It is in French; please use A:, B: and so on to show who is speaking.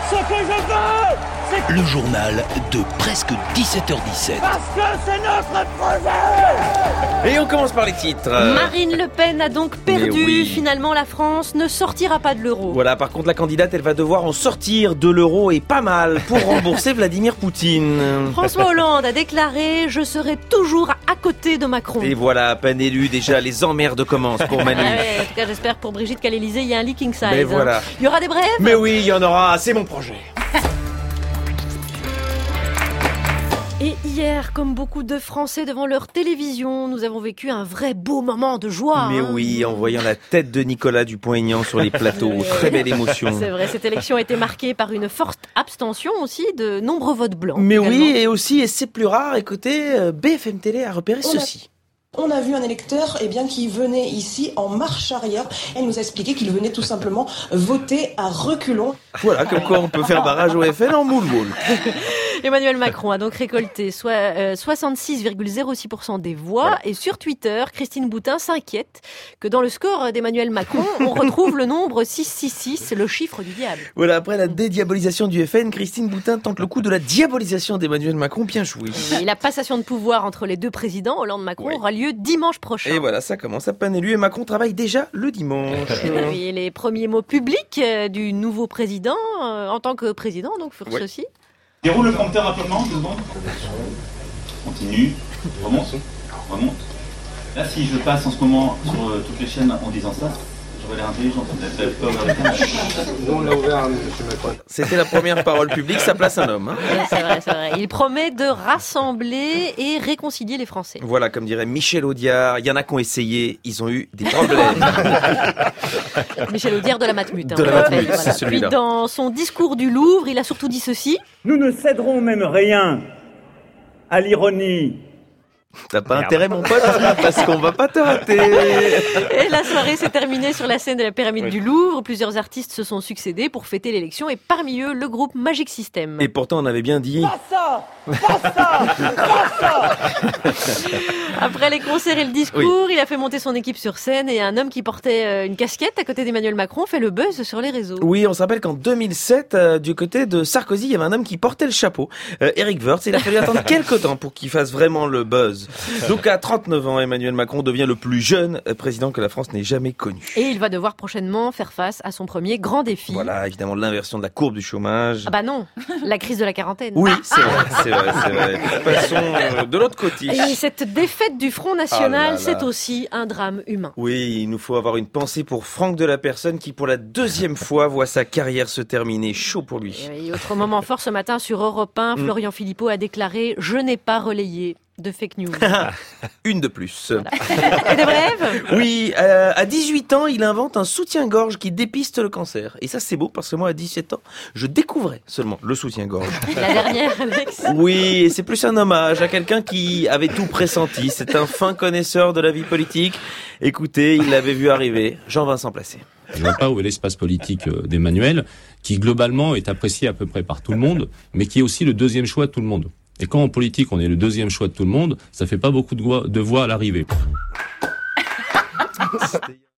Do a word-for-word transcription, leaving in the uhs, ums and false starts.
A: Ce que je veux, c'est...
B: Le journal de presque dix-sept heures dix-sept.
A: Parce que c'est notre projet.
C: Et on commence par les titres.
D: Marine Le Pen a donc perdu.
C: oui.
D: Finalement, la France ne sortira pas de l'euro.
C: Voilà, par contre, la candidate, elle va devoir en sortir de l'euro et pas mal pour rembourser Vladimir Poutine.
D: François Hollande a déclaré « Je serai toujours à côté de Macron ».
C: Et voilà, à peine élu, déjà les emmerdes commencent pour Manu.
D: Ah ouais, en tout cas, j'espère pour Brigitte qu'à l'Elysée, il y a un lit king size.
C: Mais voilà.
D: Hein. Il y aura des brèves.
C: Mais oui, il y en aura, c'est mon projet.
D: Et hier, comme beaucoup de Français devant leur télévision, nous avons vécu un vrai beau moment de joie.
C: Mais
D: hein.
C: oui, en voyant la tête de Nicolas Dupont-Aignan sur les plateaux, très belle émotion.
D: C'est vrai, cette élection a été marquée par une forte abstention aussi, de nombreux votes blancs.
C: Mais
D: également.
C: oui, et aussi, et c'est plus rare, écoutez, euh, B F M Télé a repéré
E: On a-
C: ceci.
E: On a vu un électeur eh bien, qui venait ici en marche arrière. Elle nous a expliqué qu'il venait tout simplement voter à reculons.
C: Voilà, comme quoi on peut faire barrage au F N en moule-moule.
D: Emmanuel Macron a donc récolté soit, euh, soixante-six virgule zéro six pour cent des voix.
C: Voilà.
D: Et sur Twitter, Christine Boutin s'inquiète que dans le score d'Emmanuel Macron, on retrouve le nombre six cent soixante-six, le chiffre du diable.
C: Voilà, après la dédiabolisation du F N, Christine Boutin tente le coup de la diabolisation d'Emmanuel Macron, bien joué.
D: Et la passation de pouvoir entre les deux présidents, Hollande-Macron,
C: Oui.
D: aura lieu dimanche prochain.
C: Et voilà, ça commence à peine élu et Macron travaille déjà le dimanche.
D: Et les premiers mots publics euh, du nouveau président, euh, en tant que président, donc furent
C: Ouais.
D: ceux-ci.
F: Déroule le prompteur rapidement, deux secondes. Continue. Remonte. Remonte. Là, si je passe en ce moment sur euh, toutes les chaînes en disant ça, j'aurais l'air intelligent. Peut-être pas ouvert les fenêtres.
C: C'était la première parole publique, ça place un homme. Hein.
D: Ouais, c'est vrai, c'est vrai. Il promet de rassembler et réconcilier les Français.
C: Voilà, comme dirait Michel Audiard, il y en a qui ont essayé, ils ont eu des problèmes.
D: Michel Audiard de la Matmut. hein,
C: De la
D: on le rappelle,
C: Matmut, c'est celui-là.
D: Puis dans son discours du Louvre, il a surtout dit ceci.
G: Nous ne céderons même rien à l'ironie.
C: T'as pas intérêt, mon pote, parce qu'on va pas te rater.
D: Et la soirée s'est terminée sur la scène de la pyramide
C: Oui.
D: du Louvre. Plusieurs artistes se sont succédés pour fêter l'élection et parmi eux, le groupe Magic System.
C: Et pourtant, on avait bien dit...
A: Pas ça, pas ça, pas ça.
D: Après les concerts et le discours, il a fait monter son équipe sur scène et un homme qui portait euh, une casquette à côté d'Emmanuel Macron fait le buzz sur les réseaux.
C: Oui, on se rappelle qu'en deux mille sept, euh, du côté de Sarkozy, il y avait un homme qui portait le chapeau, euh, Eric Woerth. Il a fallu attendre quelques temps pour qu'il fasse vraiment le buzz. Donc à trente-neuf ans, Emmanuel Macron devient le plus jeune euh, président que la France n'ait jamais connu.
D: Et il va devoir prochainement faire face à son premier grand défi.
C: Voilà, évidemment, l'inversion de la courbe du chômage.
D: Ah bah non, la crise de la quarantaine.
C: Oui, c'est vrai, c'est vrai, c'est vrai. Passons euh, de l'autre côté.
D: Et cette défaite du Front
C: Ah là
D: National,
C: là.
D: c'est aussi un drame humain.
C: Oui, il nous faut avoir une pensée pour Franck de la Personne qui, pour la deuxième fois, voit sa carrière se terminer. Chaud pour lui.
D: Et autre moment fort ce matin sur Europe un,
C: Mm.
D: Florian Philippot a déclaré « Je n'ai pas relayé de fake news ».
C: Une de plus.
D: Et des brèves.
C: Oui, euh, à dix-huit ans, il invente un soutien-gorge qui dépiste le cancer. Et ça, c'est beau parce que moi, à dix-sept ans, je découvrais seulement le soutien-gorge.
D: La dernière, Alex.
C: Oui, et c'est plus un hommage à quelqu'un qui avait tout pressenti. C'est un fin connaisseur de la vie politique. Écoutez, il l'avait vu arriver. Jean-Vincent Placé.
H: Je ne vois pas où est l'espace politique euh, d'Emmanuel, qui globalement est apprécié à peu près par tout le monde, mais qui est aussi le deuxième choix de tout le monde. Et quand en politique on est le deuxième choix de tout le monde, ça fait pas beaucoup de voix, de voix à l'arrivée.